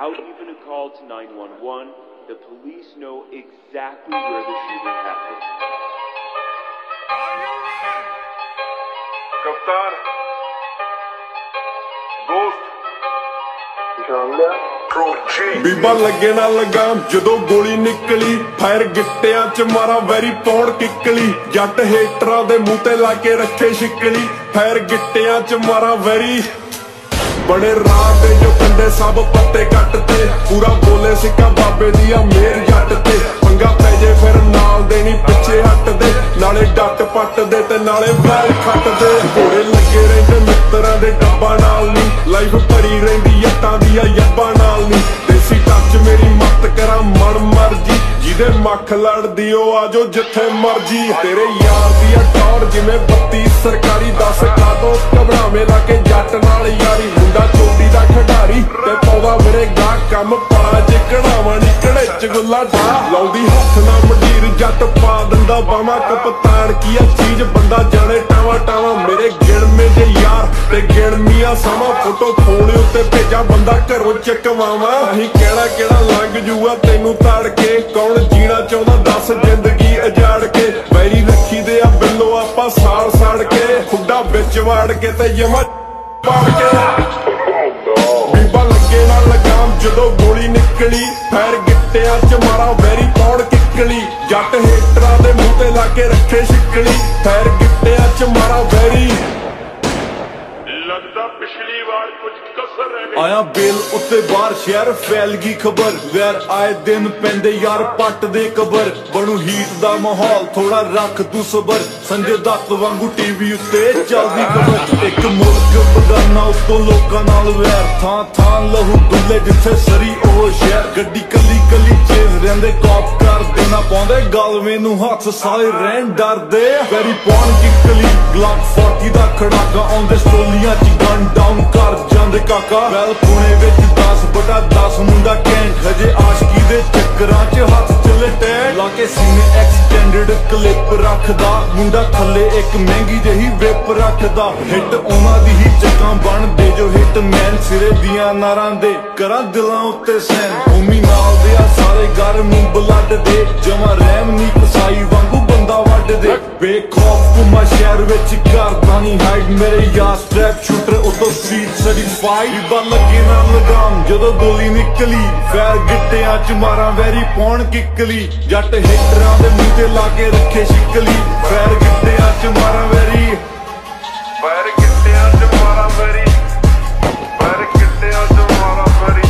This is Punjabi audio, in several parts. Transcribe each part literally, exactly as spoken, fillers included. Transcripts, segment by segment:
without even a call to nine one one, the police know exactly where the shooting happened. Kaptan, Ghost, ਬੀਬਾ ਲੱਗੇ ਨਾ ਲਗਾਮ ਜਦੋਂ ਗੋਲੀ ਨਿਕਲੀ, ਫਾਇਰ ਗਿੱਟਿਆਂ ਚ ਮਾਰਾ ਵੈਰੀ ਪੌੜ ਕਿੱਕਲੀ, ਜੱਟ ਹੇਟਰਾਂ ਦੇ ਮੂੰਹ ਤੇ ਲਾ ਕੇ ਰੱਖੇ ਛਿੱਕਲੀ, ਫਾਇਰ ਗਿੱਟਿਆਂ ਚ ਮਾਰਾ ਵੈਰੀ ਬੜੇ ਰਾਹ ਤੇ ਜੋ ਕੰਡੇ ਸਭ ਪੱਤੇ ਕੱਟ ਤੇ, ਪੂਰਾ ਬੋਲੇ ਸਿੱਕਾ ਬਾਬੇ ਦੀ ਆ ਮੇਰ ਜੱਟ ਤੇ, ਪੰਗਾ ਪੈ ਜੇ ਫਿਰ ਨਾਲ ਦੇਣੀ ਪਿੱਛੇ ਹਟਦੇ, ਨਾਲੇ ਡੱਟ ਪੱਟਦੇ ਤੇ ਨਾਲੇ ਵੈਲ ਖੱਟਦੇ, ਘੋੜੇ ਲੱਗੇ ਰਹਿੰਦੇ ਮਿੱਤਰਾਂ ਦੇ ਡੱਬਾ ਨਾਲ ਨੀ, ਲਾਈਫ ਭਰੀ ਰਹਿੰਦੀ ਯੱਟਾਂ ਦੀਆਂ ਯੱਬਾਂ ਨਾਲ ਨੀ, ਦੇਸੀ ਟੱਚ ਮੇਰੀ ਮੱਤ ਕਰਾਂ ਮਨ ਮਰਜੀ, ਜਿਹਦੇ ਮੱਖ ਲੜਦੀ ਉਹ ਆਜੋ ਜਿੱਥੇ ਮਰਜੀ, ਤੇਰੇ ਯਾਰ ਦੀ ਆ ਟੌਰ ਜਿਵੇਂ ਬੱਤੀ ਸਰਕਾਰੀ, ਦੱਸ ਕਾਦੋਂ ਘਬਰਾਵੇਂ ਲਾ ਕੇ ਜੱਟ ਨਾਲ ਯਾਰੀ, ਮੁੰਡਾ ਚੋਟੀ ਦਾ ਖਿਡਾਰੀ ਤੇ ਪਾਉਂਦਾ ਮੇਰੇ ਗਾਹ ਕੰਮ ਪਾ ਜੇ ਕਢਾਵਾਂ ਨੀ ਕੜੇ ਚ ਗੁੱਲਾ ਢਾ, ਲਾਉਂਦੀ ਹੱਥ ਨਾ ਮੰਡੀਰ ਜੱਟ ਪਾ ਦਿੰਦਾ ਬਾਵਾਂ, ਕਪਤਾਨ ਕੀ ਆ ਚੀਜ਼ ਬੰਦਾ ਜਾਣੇ ਟਾਵਾਂ ਟਾਵਾਂ, ਮੇਰੇ ਗਿਣਵੇਂ ਜੇ ਯਾਰ ਤੇ ਗਿਣਮੀਆਂ ਸਮਾਂ, ਫੋਟੋ ਫੋਨ ਉੱਤੇ ਭੇਜਾ ਬੰਦਾ ਘਰੋਂ ਚੱਕਵਾਵਾਂ, ਅਸੀਂ ਕਿਹੜਾ ਕਿਹੜਾ ਲੰਘ ਜੂਆ ਤੈਨੂੰ ਤਾੜ ਕੇ, ਕੌਣ ਜੀਣਾ ਚਾਹੁੰਦਾ ਦੱਸ ਜ਼ਿੰਦਗੀ ਉਜਾੜ ਕੇ, ਵੈਰੀ ਰੱਖੀ ਦੇ ਆ ਬਿੱਲੋ ਆਪਾਂ ਸਾੜ ਸਾੜ ਕੇ, ਖੁੱਡਾ ਵਿੱਚ ਵਾੜ ਕੇ ਤੇ ਜਮਾ ਪਾੜ ਕੇ, ਬੀਬਾ ਲੱਗੇ ਨਾ ਲਗਾਮ ਜਦੋਂ ਗੋਲੀ ਨਿਕਲੀ, ਫਾਇਰ ਗਿੱਟਿਆਂ ਚ ਮਾਰਾ ਵੈਰੀ ਪੌੜ ਕਿੱਕਲੀ, ਜੱਟ ਹੇਟਰਾਂ ਦੇ ਮੂੰਹ ਤੇ ਲਾ ਕੇ ਰੱਖੇ ਛਿੱਕਲੀ, ਫਾਇਰ ਗਿੱਟਿਆਂ ਚ ਮਾਰਾ ਵੈਰੀ ਲੱਗਦਾ ਪਿਛਲੀ ਵਾਰ ਕੁਝ ਕਸਰ ਰਹਿ ਗਈ, ਆਇਆ ਬੇਲ ਉੱਤੇ ਬਾਹਰ ਸ਼ਹਿਰ ਫੈਲ ਗਈ ਖਬਰ, ਵੈਰ ਆਏ ਦਿਨ ਪੈਂਦੇ ਯਾਰ ਪੱਟ ਦੇ ਕਬਰ, ਬਣੂ ਹੀਟ ਦਾ ਮਾਹੌਲ ਥੋੜਾ ਰੱਖ ਤੂੰ ਸਬਰ, ਸੰਜੇ ਦੱਤ ਵਾਂਗੂ ਟੀਵੀ ਉੱਤੇ ਚੱਲਦੀ ਖਬਰ, ਇੱਕ ਮੁਲਕ ਬਗਾਨਾ ਉੱਤੋਂ ਲੋਕਾਂ ਨਾਲ ਵੈਰ, ਥਾਂ ਥਾਂ ਲਹੂ ਡੁੱਲੇ ਜਿੱਥੇ ਸਰੀ ਉਹ ਸ਼ਹਿਰ, ਗੱਡੀ ਕੱਲੀ ਕੱਲੀ ਚੇਜ਼ ਰਹਿੰਦੇ ਕਾਪ ਕਰ ਦੇਣਾ ਪਾਉਂਦੇ ਗਲਵੇਂ ਨੂੰ ਹੱਥ ਸਾਰੇ ਰਹਿਣ ਡਰਦੇ, ਵੈਰੀ ਪੌਣ ਕਿੱਕਲੀ ਗਲੱਕ ਚਾਲੀ ਦਾ ਖੜਾਕਾ, ਆਉਂਦੇ ਸਟੋਲੀਆਂ ਚ ਗਨ ਡਾਊਨ ਕਰ ਜਾਂਦੇ ਕਾਕਾ, ਵੈਲ ਪੁਣੇ ਵਿੱਚ ਦਸ ਬਟਾ ਦਸ ਮੁੰਡਾ ਕੈਂਟ, ਹਜੇ ਆਸ਼ਕੀ ਦੇ ਚੱਕਰਾਂ ਚ ਹੱਥ ਚੱਲੇ ਟੈਟ, ਲਾ ਕੇ ਸੀਨੇ ਐਕਸਟੈਂਡਡ ਕਲਿੱਪ ਰੱਖਦਾ, ਮੁੰਡਾ ਥੱਲੇ ਇੱਕ ਮਹਿੰਗੀ ਜਿਹੀ ਵਿਪ ਰੱਖਦਾ, ਹਿੱਟ ਉਹਨਾਂ ਦੀ ਹੀ ਚੱਕਾਂ ਬਣਦੇ ਜੋ ਹਿੱਟ ਮੈਨ, ਸਿਰੇ ਦੀਆਂ ਨਾਰਾਂ ਦੇ ਕਰਾਂ ਦਿਲਾਂ ਉੱਤੇ ਸੈਨ, ਭੂਮੀ ਨਾਲ ਦੇ ਆ ਸਾਰੇ ਗਰ ਨੂੰ ਬਲੱਡ ਦੇ, ਜਮਾ ਰਹਿਮ ਨੀ ਕਸਾਈ ਵਾਂਗੂ ਬੰਦਾ ਵੱਢ ਦੇ, ਬੇਖੌਫ ਘੁੰਮਾ ਸ਼ਹਿਰ ਵਿੱਚ ਕਰਦਾ ਨੀ ਹਾਈਡ, ਮੇਰੇ ਯਾਰ ਸਟ੍ਰੈਪ ਸ਼ੂਟਰ ਉਤੋਂ ਸਟਰੀਟ ਸਰਟੀਫਾਈਡ, ਬੀਬਾ ਲੱਗੇ ਨਾ ਲਗਾਮ ਜਦੋਂ ਗੋਲੀ ਨਿਕਲੀ, ਫੈਰ ਗਿੱਟਿਆਂ ਚ ਮਾਰਾਂ ਵੈਰੀ ਪੌਣ ਕਿੱਕਲੀ, ਜੱਟ ਹੇਟਰਾਂ ਦੇ ਮੂੰਹ ਤੇ ਲਾ ਕੇ ਰੱਖੇ ਛਿੱਕਲੀ, ਫੈਰ ਗਿੱਟਿਆਂ ਚ ਮਾਰਾਂ ਵੈਰੀ ਫੈਰ ਗਿੱਟਿਆਂ ਚ ਮਾਰਾਂ ਵੈਰੀ ਫੈਰ ਗਿੱਟਿਆਂ ਚ ਮਾਰਾਂ ਵੈਰੀ,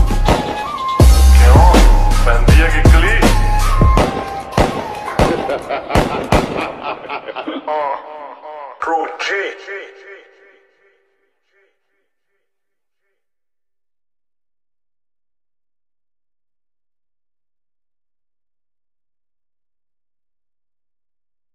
ਕਿਉਂ ਪੈਂਦੀ ਹੈ ਕਿੱਕਲੀ True G